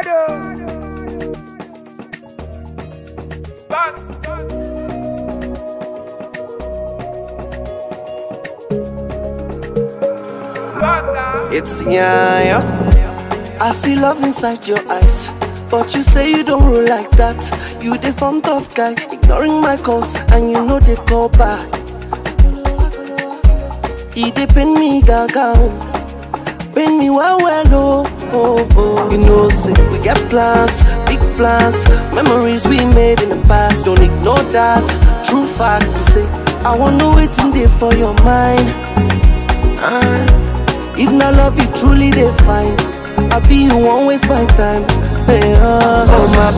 It's yeah. I see love inside your eyes, but you say you don't roll like that. You the fun tough guy, ignoring my calls, and you know they call back. It dey pain me gaga, pain me well, oh. You know, say we get plans, big plans, memories we made in the past. Don't ignore that, true fact. We say I wanna wait in there for your mind. If not love you truly define, I be you won't waste my time. Hey, oh my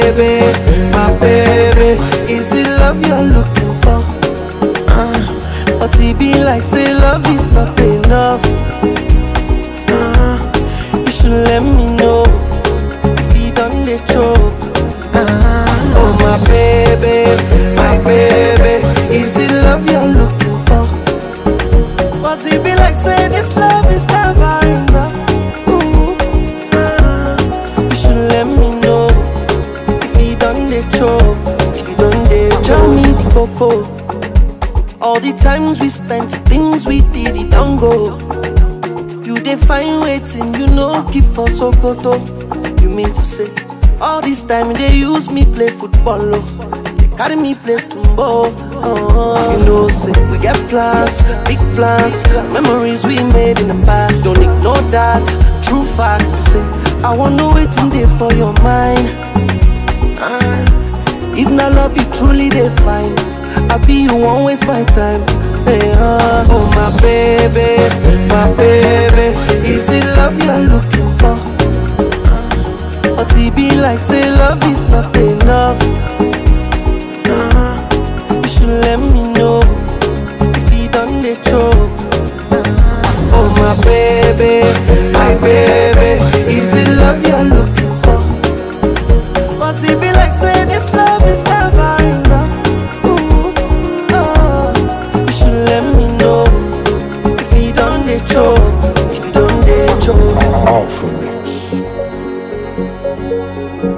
baby, is it love you're looking for? But it be like say love is not enough. You should let me know if you done the choke. Oh my baby, is it love you're looking for? But it be like say this love is never enough. You should let me know if you done the choke. If you done the tell me the cocoa. All the times we spent, things we did, it don't go. You define waiting, you know keep for Sokoto. You mean to say all this time they use me play football, oh. They carry me play tumbo. You know, say we get plans, big plans, memories we made in the past. Don't ignore that, true fact. We say I wanna wait in there for your mind. If not love you truly define, I be you won't waste my time. Hey, oh my baby, is it love you're looking for? But it be like say love is not enough. You should let me know if you done the choke. Oh my baby, is it love you're looking for? But it be like say this love is never enough. You should let me know if you done the choke. If you done the choke. Alpha Mix.